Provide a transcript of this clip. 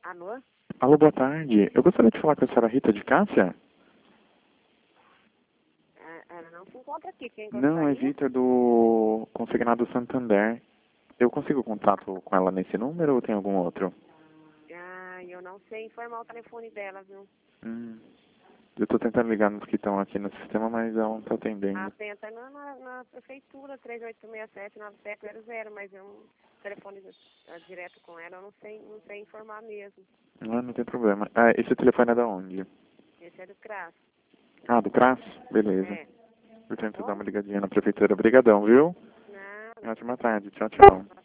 Alô? Alô, boa tarde. Eu gostaria de falar com a senhora Rita de Cássia? Ela não se encontra aqui. Quem Não, é gostaria? Vitor do Consignado Santander. Eu consigo contato com ela nesse número ou tem algum outro? Eu não sei informar o telefone dela, viu? Eu tô tentando ligar nos que estão aqui no sistema, mas ela não tá atendendo. Tenta na prefeitura, 3867-9700, mas um telefone direto com ela, eu não sei informar mesmo. Não tem problema. Ah, esse telefone é da onde? Esse é do CRAS. Ah, do CRAS? Beleza. É. Eu tento Bom? dar uma ligadinha na prefeitura. Obrigadão, viu? Nada. Ótima tarde. Tchau, tchau.